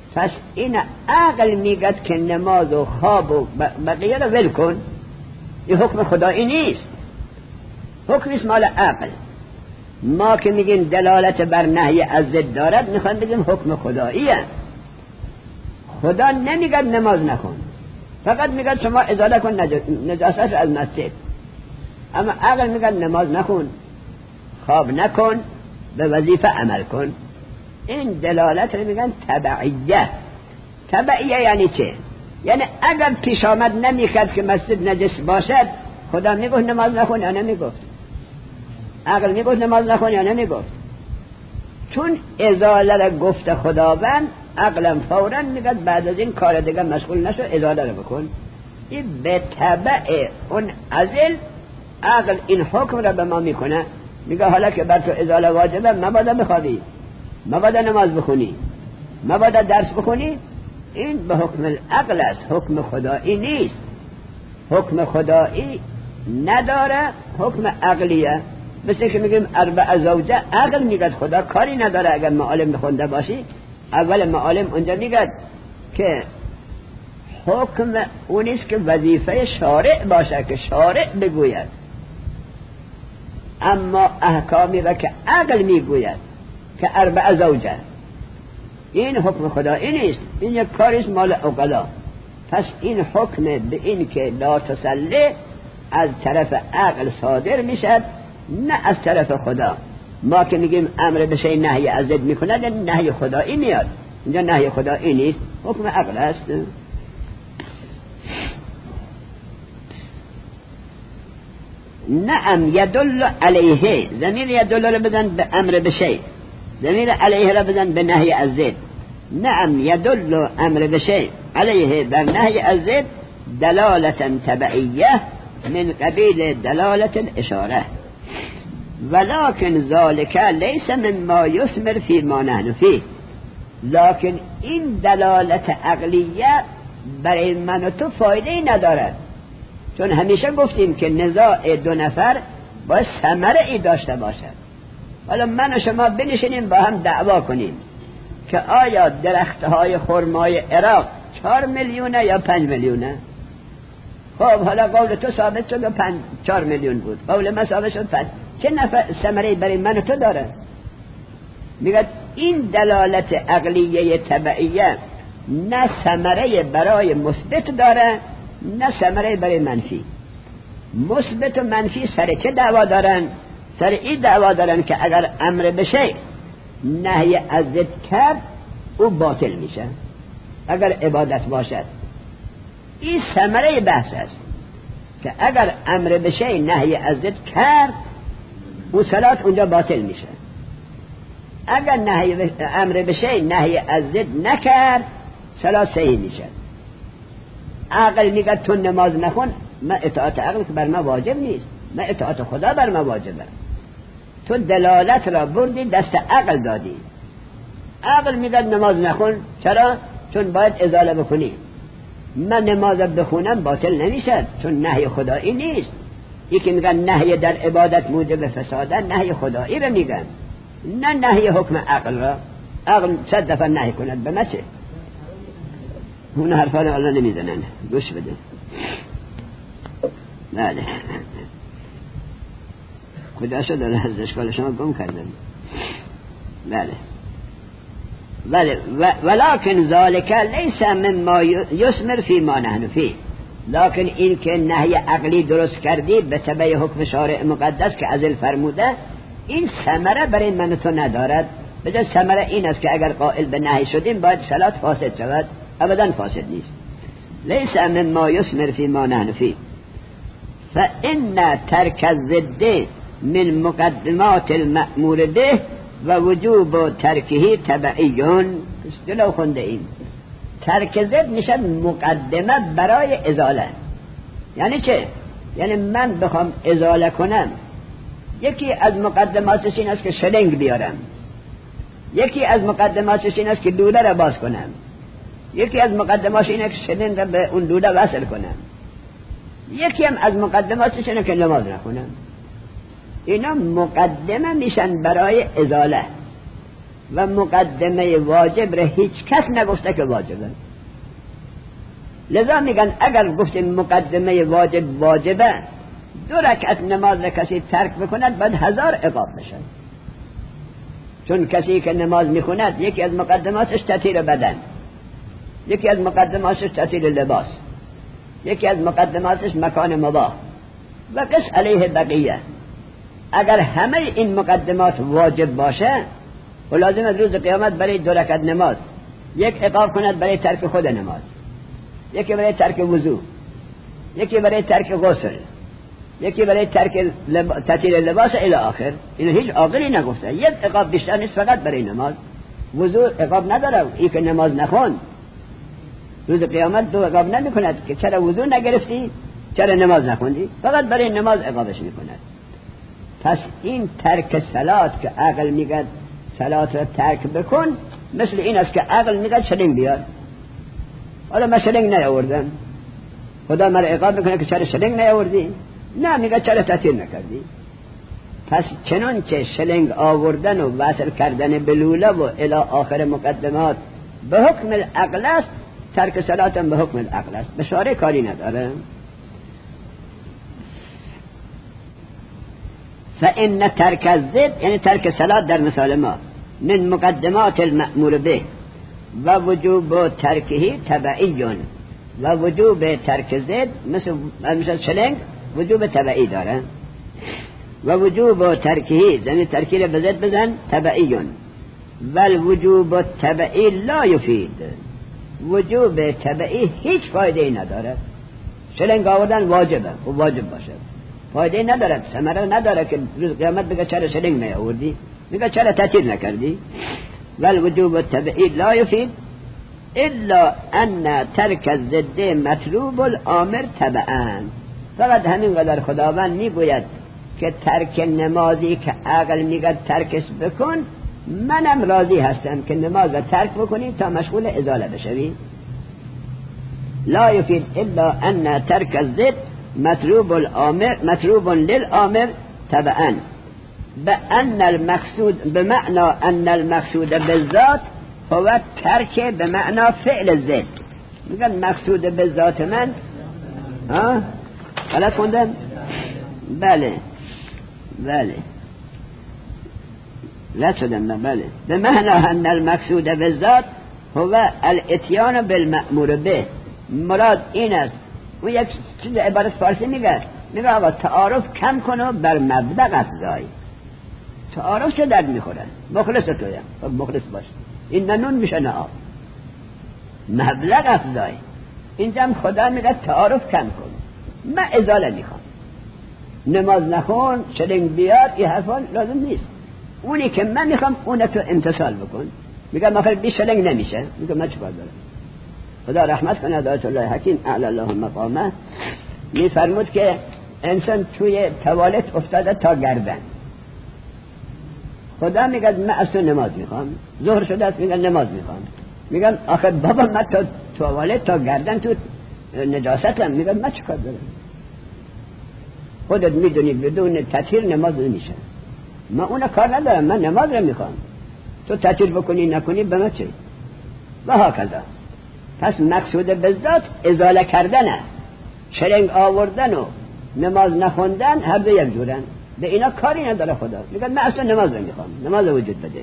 پس این عقل میگد که نماز و خواب و بقیه رو ول کن، این حکم خدایی نیست، حکمش مال عقل. ما که میگیم دلالت بر نهی از ضد دارد، میخوام بگیم حکم خداییه. خدا نمیگد نماز نکن، فقط میگد شما ازاله کن نجاست از مسجد. اما عقل میگد نماز نکن، خواب نکن، به وظیفه عمل کن. این دلالت رو میگن تبعیه. تبعیه یعنی چه؟ یعنی اگر پیش آمد نمیکرد که مسجد نجس باشد، خدا میگفت نماز نکن یا نمیگفت؟ عقل میگفت نماز نکن یا نمیگفت؟ چون ازاله را گفت خداوند، عقلم فوراً میگد بعد از این کار دیگه مشغول نشو، ازاله را بکن. این به تبع اون ازل عقل این حکم را به ما میکنه، میگه حالا که بر تو ازاله واجبه، مبادا بخوابی، مبادا نماز بخونی، مبادا درس بخونی. این به حکم العقل است، حکم خدایی نیست. حکم خدایی نداره، حکم عقلیه. مثل که میگیم اربع زوجه، عقل میگه خدا کاری نداره اگر معالم بخونده باشی. اول معالم اونجا میگه که حکم اونیست که وظیفه شارع باشه، که شارع بگوید. اما احکامی را که عقل میگوید که اربع زوجه، این حکم خدایی نیست، این یک کاریست مال عقلا. پس این حکم به این که لا تصلی از طرف عقل صادر میشد، نه از طرف خدا. ما که میگیم امر به شیء نهی از ضد میکند، نهی خدایی میاد. اینجا نهی خدایی نیست، حکم عقل است. نعم یدل علیه، ضمیر یدل را بزن به امر به شیء، ضمیر علیه را بزن به نهی از ضد. نعم یدل امر به شیء علیه بر نهی از ضد دلالتا تبعیه من قبیل دلالت الاشاره، ولكن ذلك ليس مما يثمر فيما نحن فيه. لكن این دلالت عقلیه برای من و تو فایده ندارد، چون همیشه گفتیم که نزاع دو نفر باید ثمره ای داشته باشد. حالا من و شما بنشینیم با هم دعوا کنیم که آیا درختهای خرمای عراق چهار میلیونه یا پنج میلیونه. خب حالا قول تو ثابت شد و پنج چهار میلیون بود، قول من ثابت شد پنج. چه نفع ثمره برای من و تو داره؟ میگه این دلالت عقلیه تبعیه نه ثمره برای مثبت داره، نه ثمره برای منفی. مثبت و منفی سر چه دعوا دارن؟ سر این دعوا دارن که اگر امر بشه نهی از ضد کرد او باطل میشه اگر عبادت باشد. این ثمره بحث است که اگر امر بشه نهی از ضد کرد او صلات اونجا باطل میشه. اگر نهی امر بشه نهی از ضد نکرد صلات صحیح میشه. عقل میگه تو نماز نخون، من اطاعت عقل که بر ما واجب نیست، من اطاعت خدا بر ما واجبه. تو دلالت را بردی دست عقل دادی. عقل میگه نماز نخون، چرا؟ چون باید ازاله بکنی. من نماز بخونم باطل نمیشه، چون نهی خدایی نیست. یکی میگن نهی در عبادت موجب فساده، نهی خدایی را میگن، نه نهی حکم عقل را. عقل صد دفعه نهی کند به مچه، اون حرفا را الله نمیزنن. گوش بده. بله خدا شد الله از اشکال شما گم کردن. بله بله ولكن ذلك ليس مما يثمر فيما نحن فيه. لكن این که نهی عقلی درست کردی به تبع حکم شارع مقدس که ازل فرموده، این ثمره برای من تو ندارد. بجای ثمره این است که اگر قائل به نهی شدیم باید صلات فاسد شود، ابدا فاسد نیست. ليس مما يثمر فيما نحن فيه فإن ترك الضد من مقدمات المأمور به و وجوب ترکه تبعیون. جلو خونده این ترک ضد میشه مقدمه برای ازاله. یعنی چه؟ یعنی من بخوام ازاله کنم، یکی از مقدماتش این است که شلنگ بیارم، یکی از مقدماتش این است که دوده را باز کنم، یکی از مقدماتش اینه که شلنگ را به اون دوده وصل کنم، یکی هم از مقدماتش اینه که نماز نخونم. اینا مقدمه میشن برای ازاله. و مقدمه واجب را هیچ کس نگفته که واجبه. لذا میگن اگر گفتیم مقدمه واجب واجبه، دو رکعت نماز را کسی ترک بکند بعد هزار عقاب بشه. چون کسی که نماز میخوند یکی از مقدماتش تطهیر بدن، یکی از مقدماتش تطهیر لباس، یکی از مقدماتش مکان مباح و قس علیه بقیه. اگر همه این مقدمات واجب باشه و لازم از روز قیامت برای دو رکعت نماز یک عقاب کند برای ترک خود نماز، یکی برای ترک وضو، یکی برای ترک غسل، یکی برای ترک لب... تطهیر لباس الی آخر. اینو هیچ عاقلی نگفته. یک عقاب بیشتر نیست فقط برای نماز. وضو عقاب نداره، این که نماز نخون روز قیامت دو عقاب نمیکند که چرا وضو نگرفتی، چرا نماز نخوندی، فقط برای نماز عقابش میکند. پس این ترک صلات که عقل میگه صلات را ترک بکن، مثل این است که عقل میگه شلنگ بیار. حالا من شلنگ نیاوردم، خدا مرا عقاب میکنه که چرا شلنگ نیاوردی؟ نه، میگه چرا تطهیر نکردی؟ پس چنانچه شلنگ آوردن و وصل کردن به لوله و الی آخر مقدمات به حکم العقل است، ترک صلات هم به حکم العقل است، بشاره کاری نداره. فإن ترک الزد، یعنی ترک صلات در مثال ما، من مقدمات المأمور به و وجوب ترکه تبعی و وجوب ترک زد مثل مثل شلنگ وجوب تبعی داره و وجوب ترکه، یعنی ترکی را به زد بزن تبعی و الوجوب تبعی لا یفید، وجوب تبعی هیچ فایده ای نداره. شلنگ آوردن واجبه و واجب باشه، فایده نداره، ثمره نداره که روز قیامت بگه چرا شلنگ نیاوردی، میگه چرا تطهیر نکردی. والوجوب التبعی لا یفید الا ان ترک الضد مطلوب الامر تبعا. فقط همین قدر خداوند میگوید که ترک نمازی که عقل میگه ترکش بکن، منم راضی هستم که نماز را ترک بکنی تا مشغول ازاله بشوی. لا یفید الا ان ترک الضد مطلوب الامر مطلوب للامر تبعا بأن المقصود بمعنى ان المقصود بالذات هو ترک بمعنى فعل الزد. میگن مقصود بالذات من ها غلط خوندم؟ بله بله لا شدم. بله بمعنى ان المقصود بالذات هو الاتیان بالمأمور به. مراد این است. و یک چیز عبارت فارسی میگه میگه آقا تعارف کم کنو بر مبلغ افزای. تعارف چه درد میخوره؟ مخلص تویم، مخلص باش، این نه نون میشه نه آب. مبلغ افزای اینجا هم خدا میگه تعارف کم کن، من ازاله میخوام. نماز نخون، شلنگ بیار، این حرفان لازم نیست. اونی که من میخوام اون تو امتثال بکن. میگه آخر بی شلنگ نمیشه، میگه من چیکار دارم؟ خدا رحمت کنه آیت الله حکیم اعلی الله مقامه میفرمود که انسان توی توالت افتاده تا گردن. خدا میگه من از تو نماز میخوام. ظهر شده است میگه نماز میخوام. میگم آخه بابا من تا توالت تا گردن تو نجاستم. میگه من چیکار دارم؟ خودت میدونی بدون تطهیر نماز نمیشه. من اون کار ندارم، من نماز رو میخوام. تو تطهیر بکنی نکنی به من چه؟ و هاکذا. پس مقصود بالذات ازاله کردنه. شلنگ آوردن و نماز نخوندن هر دو یک جورن. به اینا کاری نداره خدا. میگه من اصلا نماز رو میخوام، نماز وجود بده.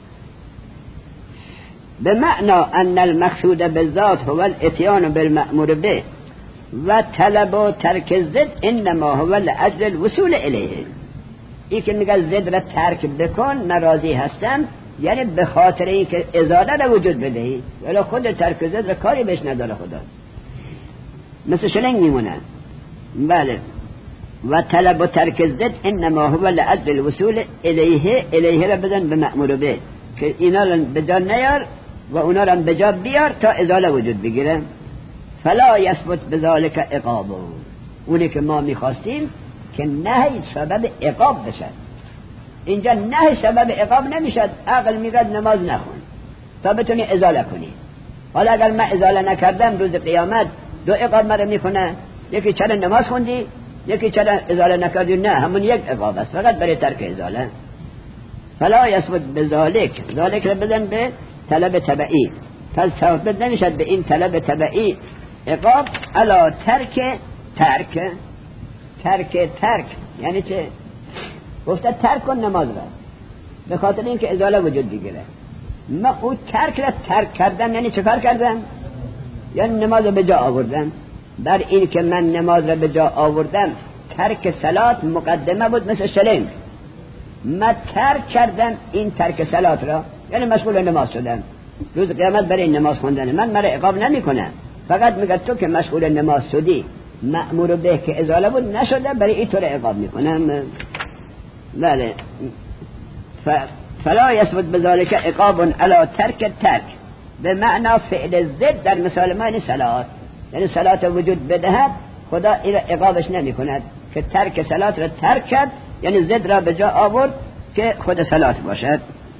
بمعنى ان المقصود بالذات هو الاتيان بالمأمور به و طلب و ترک زد انما هو لاجل الوصول الیه. این که میگه زد را ترک بکن ناراضی هستم، یعنی به خاطر این که ازاله را وجود بدهی، ولی خود ترک زد را کاری بهش نداره خدا. مثل شلنگ میمونه. بله. و طلب و ترک زد انما هو لاجل الوصول الیه، الیه را بدن به مأمور به که اینا را به جا نیار و اونا را به جا بیار تا ازاله وجود بگیره. فلا یثبت بذلک عقاب. اونی که ما میخواستیم که نهی سبب عقاب بشه. اینجا نهی سبب عقاب نمیشد. عقل میگه نماز نخون تا بتونی ازاله کنی. حالا اگر من ازاله نکردم روز قیامت دو عقاب مرا میکنه. یکی چرا نماز خوندی، یکی چرا ازاله نکردی. نه، همون یک عقاب است فقط برای ترک ازاله. فلا یثبت بذالک، ذالک را بدن به طلب تبعی، پس ثابت نمیشد به این طلب تبعی عقاب علا ترک ترک ترک ترک یعنی چه؟ گفته ترک کن نماز را به خاطر اینکه ازاله وجود بگیره. ما او ترک را ترک کردم یعنی چه کار کردم؟ یعنی نماز را به جا آوردم. بر این که من نماز را به جا آوردم ترک صلات مقدمه بود مثل شلنگ. من ترک کردم این ترک صلات را یعنی مشغول نماز شدم. روز قیامت برای نماز خوندن من مرا عقاب نمی کنه، فقط میگه تو که مشغول نماز شدی مأمور به که ازاله بود نشده برای این طور عقاب میکنم. بله. ف... فلا یثبت بذالک عقاب علی ترک ترک به معنا فعل ضد در مثال ما یعنی صلات، یعنی صلات وجود بدهد خدا این عقابش نمی کند که ترک صلات را ترک کرد یعنی ضد را به جا آورد که خود صلات باشد.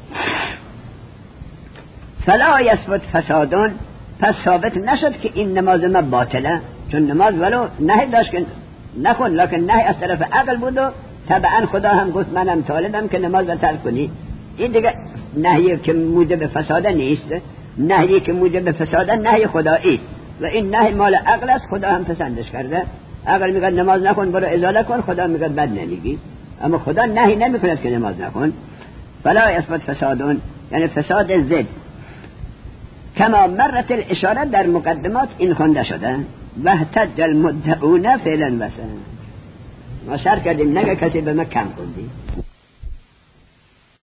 فلا یثبت فسادون، پس ثابت نشد که این نماز ما باطله، چون نماز ولو نهی داشت که نکن لکن نهی از طرف عقل بود و طبعا خدا هم گفت منم طالبم که نماز را ترک کنی. این دیگه نهی که موجب فساد نیست، نهی که موجب فساد نهی خدایی و این نهی مال عقل است، خدا هم پسندش کرده. عقل میگه نماز نکن برو ازاله کن، خدا میگه بد نمیگی، اما خدا نهی نمیکنه که نماز نکن. فلا یثبت فسادون یعنی فساد ضد. کما مرت الاشاره در مقدمات این خونده شده و احتج المدعون فعلا بسن. ما شرط کردیم نگه کسی به ما کم خوندی.